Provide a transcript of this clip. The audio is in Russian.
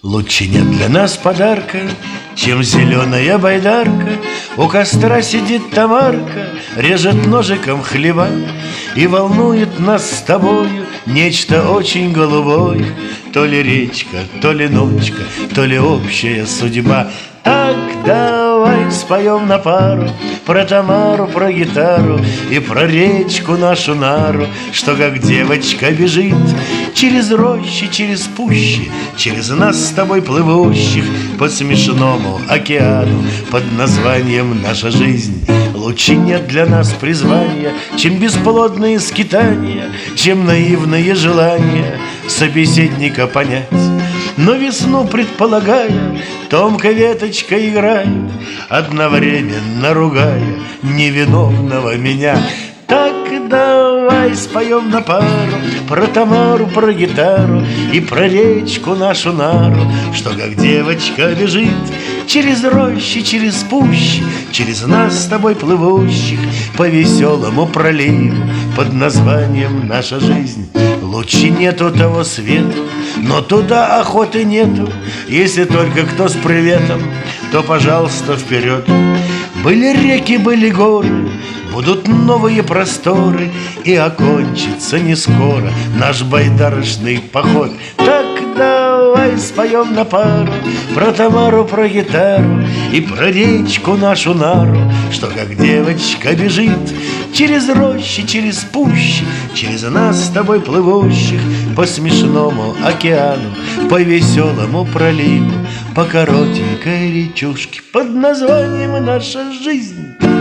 Лучше нет для нас подарка, чем зеленая байдарка. У костра сидит Тамарка, режет ножиком хлеба, и волнует нас с тобою нечто очень голубое. То ли речка, то ли ночка, то ли общая судьба. Так давай споем на пару про Тамару, про гитару и про речку нашу Нару, что как девочка бежит через рощи, через пущи, через нас с тобой плывущих по смешному океану под названием наша жизнь. Лучше нет для нас призвания, чем бесплодные скитания, чем наивные желания собеседника понять. Но весну предполагая, тонкой веточкой играет, одновременно ругая невиновного меня. Так давай споем на пару про Тамару, про гитару и про речку нашу Нару, что как девочка бежит через рощи, через пущи, через нас с тобой плывущих по веселому проливу под названием наша жизнь. Лучше нету того света, но туда охоты нету. Если только кто с приветом, то, пожалуйста, вперед. Были реки, были горы, будут новые просторы, и окончится не скоро наш байдарочный поход. Так давай споем на пару про Тамару, про гитару и про речку нашу Нару, что как девочка бежит через рощи, через пущи, через нас с тобой плывущих по смешному океану, по веселому проливу, по коротенькой речушке под названием наша жизнь.